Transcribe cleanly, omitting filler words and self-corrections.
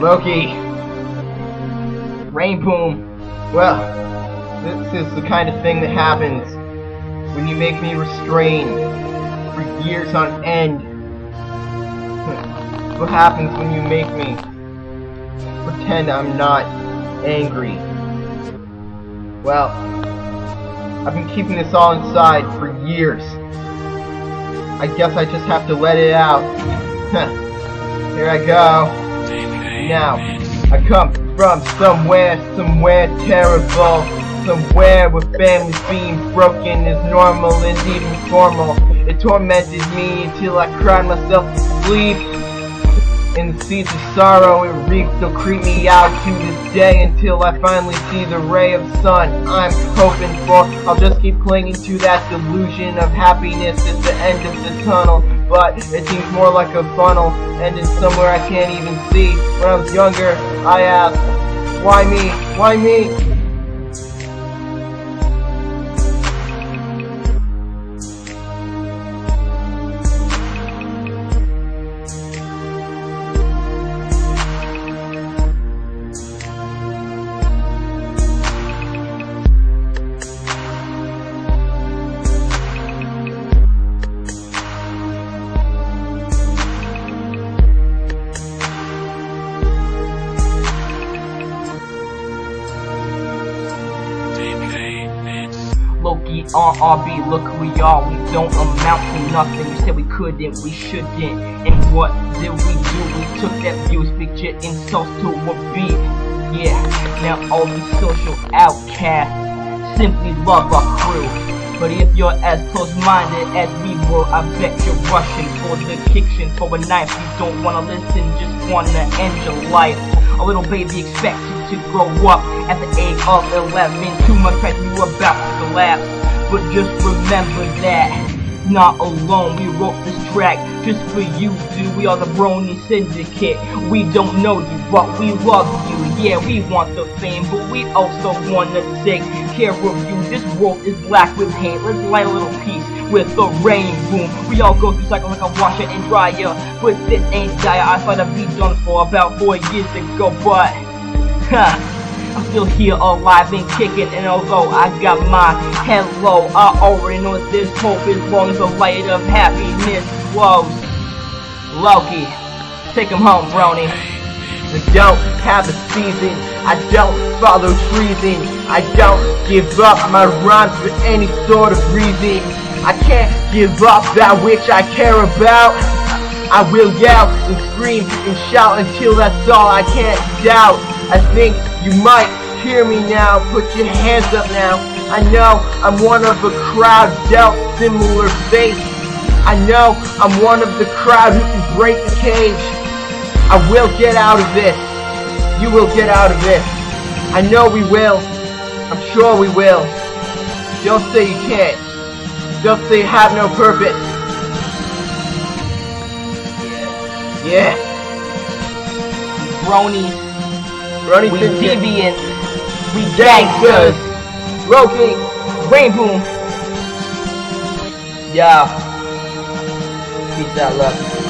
Loki. Rainboom. Well, this is the kind of thing that happens when you make me restrain for years on end. What happens when you make me pretend I'm not angry? Well, I've been keeping this all inside for years. I guess I just have to let it out. Here I go. Now, I come from somewhere terrible. Somewhere where families being broken is normal and even formal. It tormented me until I cried myself to sleep. In the seeds of sorrow it reeks, so creep me out to this day until I finally see the ray of sun I'm hoping for. I'll just keep clinging to that delusion of happiness at the end of the tunnel, but it seems more like a funnel, ending somewhere I can't even see. When I was younger, I asked, why me? Why me? Loki, RRB, look who we are, we don't amount to nothing. You said we couldn't, we shouldn't, and what did we do? We took that view, speak your insults to a beat. Yeah, now all these social outcasts simply love our crew. But if you're as close-minded as we were, I bet you're rushing for the kitchen for a knife. You don't wanna listen, just wanna end your life. A little baby expects you to grow up at the age of 11. Too much pressure, you about to collapse. But just remember that not alone, we wrote this track just for you, dude. We are the Brony Syndicate. We don't know you, but we love you. Yeah, we want the fame, but we also wanna take care of you. This world is black with hate. Let's light a little piece with the rain boom. We all go through cycles like a washer and dryer, but this ain't dire. I thought I'd be done for about 4 years ago, but I'm still here alive and kicking, and although I got my head low, I already know there's hope as long as the light of happiness glows. Loki, take him home, Brony. I don't have a season, I don't follow treason, I don't give up my rhymes for any sort of reason. I can't give up that which I care about. I will yell and scream and shout until that's all I can't doubt. I think you might hear me now, put your hands up now. I know I'm one of a crowd dealt similar fate. I know I'm one of the crowd who can break the cage. I will get out of this. You will get out of this. I know we will. I'm sure we will. Don't say you can't. Don't say you have no purpose. Yeah. Brony, we deviants, we gangsters. Loki, Rainboom. Yeah. Peace out, love.